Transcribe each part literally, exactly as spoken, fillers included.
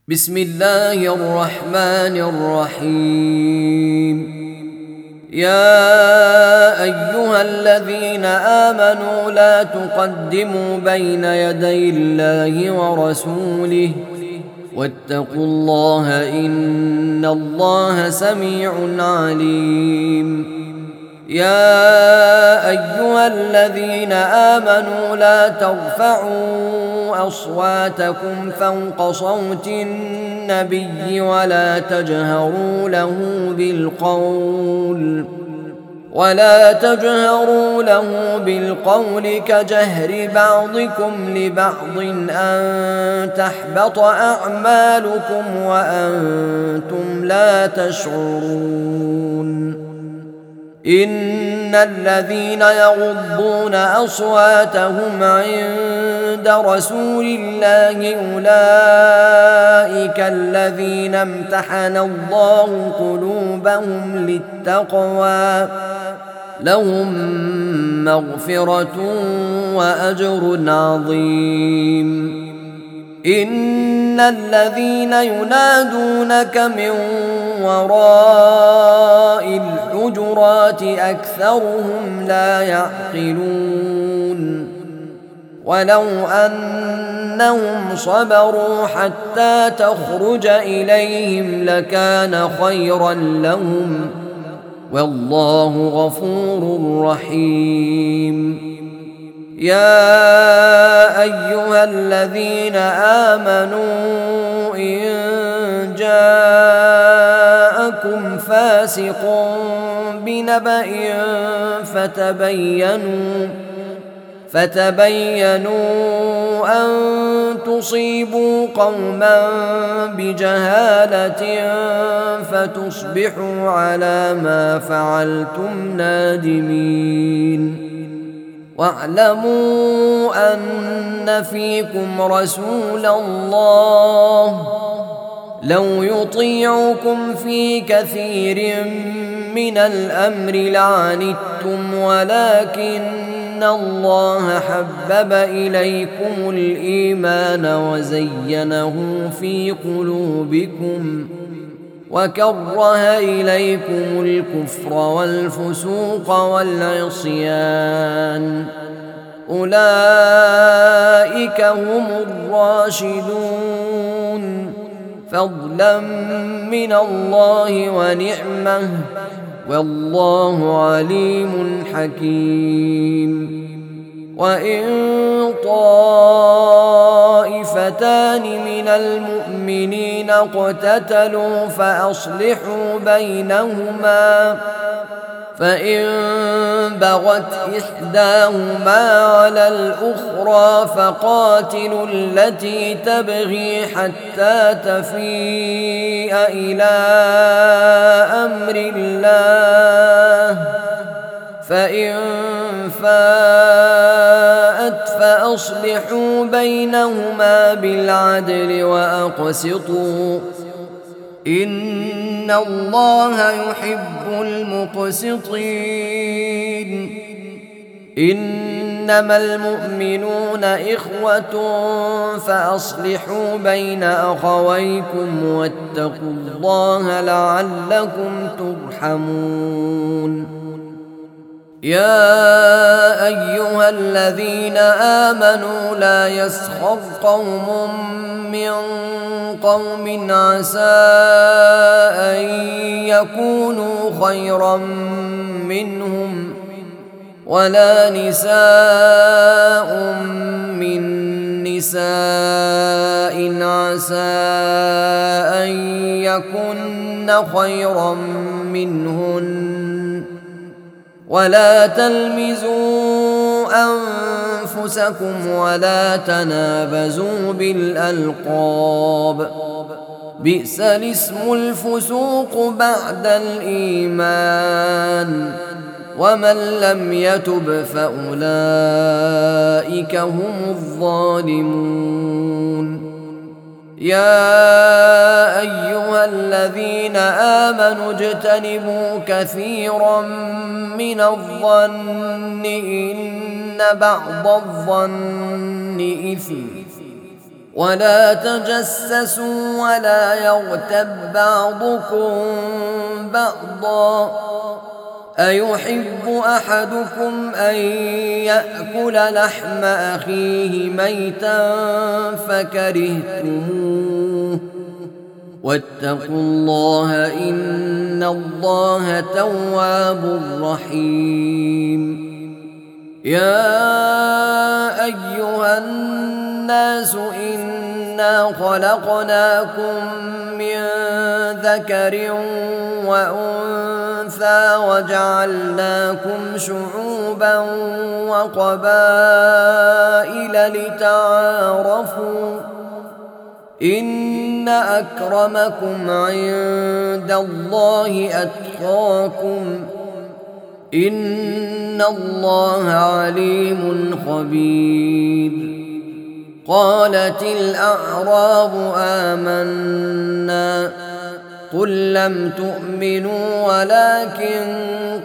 بسم الله الرحمن الرحيم. يا أيها الذين آمنوا لا تقدموا بين يدي الله ورسوله واتقوا الله إن الله سميع عليم. يا أيها الذين آمنوا لا ترفعوا أصواتكم فوق صوت النبي ولا تجهروا له بالقول ولا تجهروا له بالقول كجهر بعضكم لبعض أن تحبط أعمالكم وأنتم لا تشعرون. إن الذين يغضون أصواتهم عند رسول الله أولئك الذين امتحن الله قلوبهم للتقوى لهم مغفرة وأجر عظيم. إن الذين ينادونك من وراء الحجرات أكثرهم لا يعقلون. ولو أنهم صبروا حتى تخرج إليهم لكان خيرا لهم والله غفور رحيم. يا أيها الذين آمنوا إن جاءكم فاسق بنبأ فتبينوا فتبينوا أن تصيبوا قوما بجهالة فتصبحوا على ما فعلتم نادمين. واعلموا أن فيكم رسول الله لو يطيعكم في كثير من الأمر لعنتم ولكن الله حبب إليكم الإيمان وزينه في قلوبكم وكره إليكم الكفر والفسوق والعصيان أولئك هم الراشدون فضلا من الله ونعمه والله عليم حكيم. وإن طائفتان من المؤمنين اقتتلوا فأصلحوا بينهما فإن بغت إحداهما على الأخرى فقاتلوا التي تبغي حتى تفيء إلى أمر الله فإن فاءت فأصلحوا بينهما بالعدل وأقسطوا إن الله يحب المقسطين. إنما المؤمنون إخوة فأصلحوا بين أخويكم واتقوا الله لعلكم ترحمون. يا أيها الذين آمنوا لا يسخر قوم من قوم عسى أن يكونوا خيرا منهم ولا نساء من نساء عسى أن يكن خيرا منهن ولا تلمزوا أنفسكم ولا تنابزوا بالألقاب بئس الاسم الفسوق بعد الإيمان ومن لم يتب فأولئك هم الظالمون. يا أيها الذين آمنوا اجتنبوا كثيرا من الظن إن بعض الظن إثم ولا تجسسوا ولا يغتب بعضكم بعضا أيحب أحدكم أن يأكل لحم أخيه ميتا فكرهتموه واتقوا الله إن الله تواب رحيم. يا أيها الناس إنا خلقناكم من ذكر وأنثى وجعلناكم شعوبا وقبائل لتعارفوا إن أكرمكم عند الله أتقاكم إن الله عليم خبير. قالت الأعراب آمنا قل لم تؤمنوا ولكن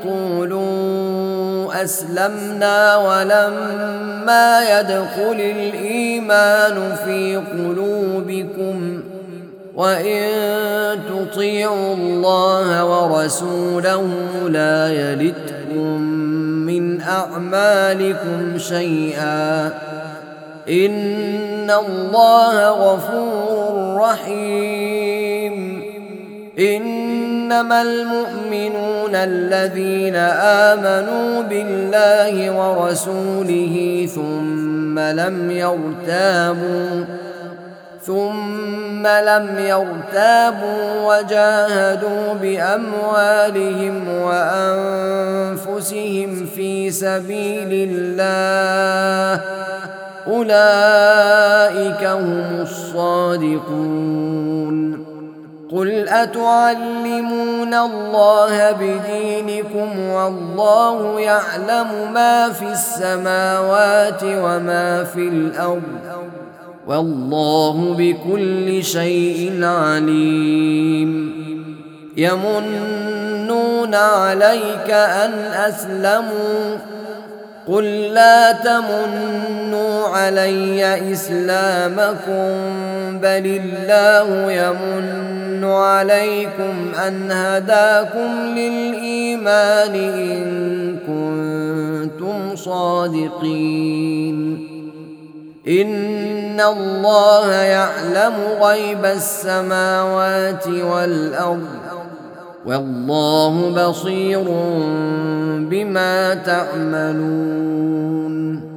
قولوا أسلمنا ولما يدخل الإيمان في قلوبكم وإن تطيعوا الله ورسوله لا يلتكم من أعمالكم شيئا إن الله غفور رحيم. إنما المؤمنون الذين آمنوا بالله ورسوله ثم لم يرتابوا ثم لم يرتابوا وجاهدوا بأموالهم وأنفسهم في سبيل الله أولئك هم الصادقون. قل أتعلمون الله بدينكم والله يعلم ما في السماوات وما في الأرض والله بكل شيء عليم. يمنون عليك أن أسلموا قل لا تمنوا علي إسلامكم بل الله يمن عليكم أن هداكم للإيمان إن كنتم صادقين. إن الله يعلم غيب السماوات والأرض والله بصير بما تعملون.